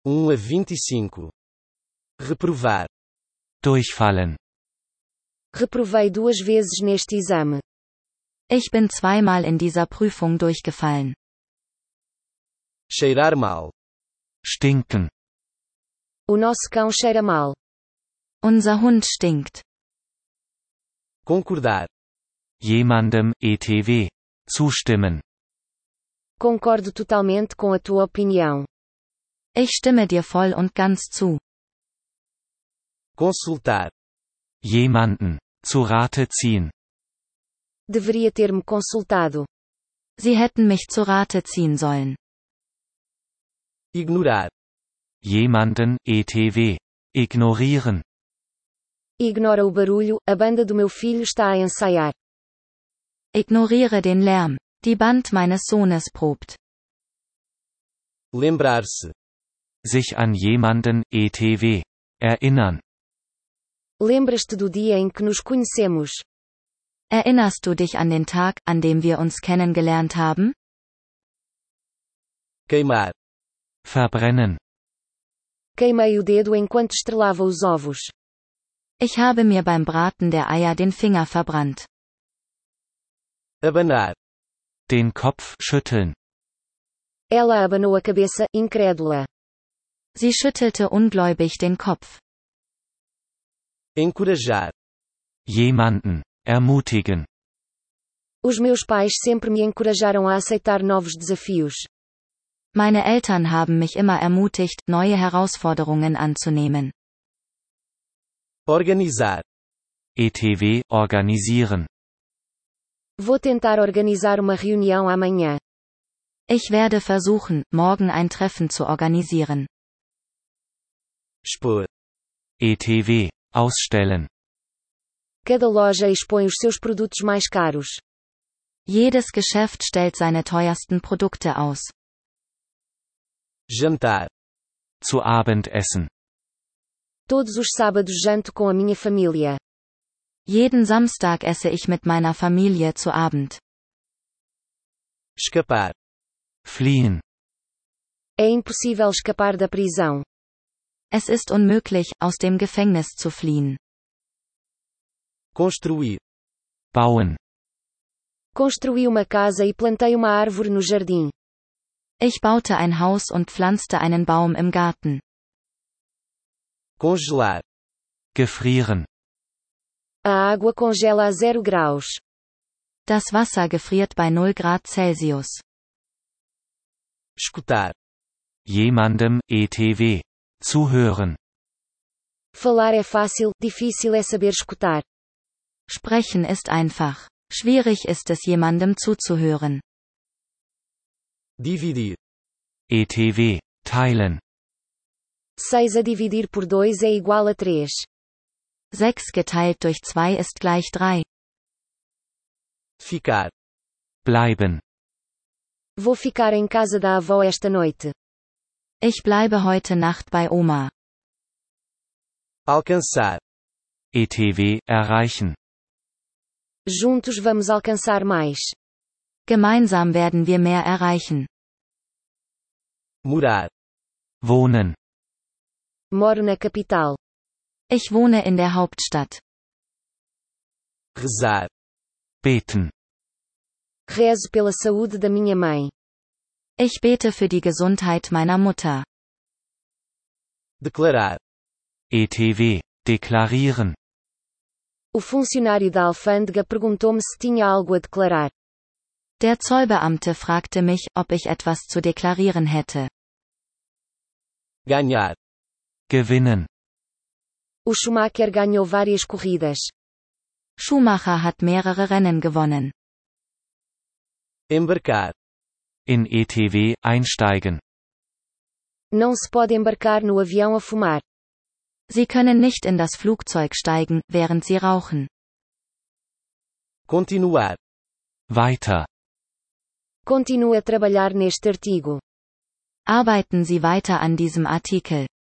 a 25. Reprovar. Durchfallen. Reprovei 2 vezes neste exame. Ich bin zweimal in dieser Prüfung durchgefallen. Cheirar mal. Stinken. O nosso cão cheira mal. Unser Hund stinkt. Concordar. Jemandem, etc. Zustimmen. Concordo totalmente com a tua opinião. Ich stimme dir voll und ganz zu. Consultar. Jemanden. Zu Rate ziehen. Deveria ter-me consultado. Sie hätten mich zu Rate ziehen sollen. Ignorar. Jemanden, etc. Ignorieren. Ignora o barulho, a banda do meu filho está a ensaiar. Ignoriere den Lärm. Die Band meines Sohnes probt. Lembrar-se. Sich an jemanden, etc. Erinnern. Lembras-te do dia em que nos conhecemos? Erinnerst du dich an den Tag, an dem wir uns kennengelernt haben? Queimar. Verbrennen. Queimei o dedo enquanto estrelava os ovos. Ich habe mir beim Braten der Eier den Finger verbrannt. Abanar. Den Kopf schütteln. Ela abanou a cabeça, incrédula. Sie schüttelte ungläubig den Kopf. Encorajar. Jemanden. Ermutigen. Os meus pais sempre me encorajaram a aceitar novos desafios. Meine Eltern haben mich immer ermutigt, neue Herausforderungen anzunehmen. Organizar. etc. Organisieren. Vou tentar organizar uma reunião amanhã. Ich werde versuchen, morgen ein Treffen zu organisieren. Expor. etc. Ausstellen. Cada loja expõe os seus produtos mais caros. Jedes Geschäft stellt seine teuersten Produkte aus. Jantar. Zu Abendessen. Todos os sábados janto com a minha família. Jeden Samstag esse ich mit meiner Familie zu Abend. Escapar. Fliehen. É impossível escapar da prisão. Es ist unmöglich, aus dem Gefängnis zu fliehen. Construir. Bauen. Construí uma casa e plantei uma árvore no jardim. Ich baute ein Haus und pflanzte einen Baum im Garten. Congelar. Gefrieren. A água congela a 0 graus. Das Wasser gefriert bei 0 Grad Celsius. Escutar. Jemandem, etc. Zuhören. Falar é fácil, difícil é saber escutar. Sprechen ist einfach. Schwierig ist es jemandem zuzuhören. Dividir. etc. Teilen. 6 a dividir por 2 é igual a 3. 6 geteilt durch 2 ist gleich 3. Ficar. Bleiben. Vou ficar em casa da avó esta noite. Ich bleibe heute Nacht bei Oma. Alcançar. etc. Erreichen. Juntos vamos alcançar mais. Gemeinsam werden wir mehr erreichen. Morar. Wohnen. Moro na capital. Ich wohne in der Hauptstadt. Rezar. Beten. Rezo pela saúde da minha mãe. Ich bete für die Gesundheit meiner Mutter. Declarar. etc. Deklarieren. O funcionário da alfândega perguntou-me se tinha algo a declarar. Der Zollbeamte fragte mich, ob ich etwas zu deklarieren hätte. Ganhar. Gewinnen. O Schumacher ganhou várias corridas. Schumacher hat mehrere Rennen gewonnen. Embarcar. In etc. Einsteigen. Não se pode embarcar no avião a fumar. Sie können nicht in das Flugzeug steigen, während Sie rauchen. Continuar. Weiter. Continue a trabalhar neste artigo. Arbeiten Sie weiter an diesem Artikel.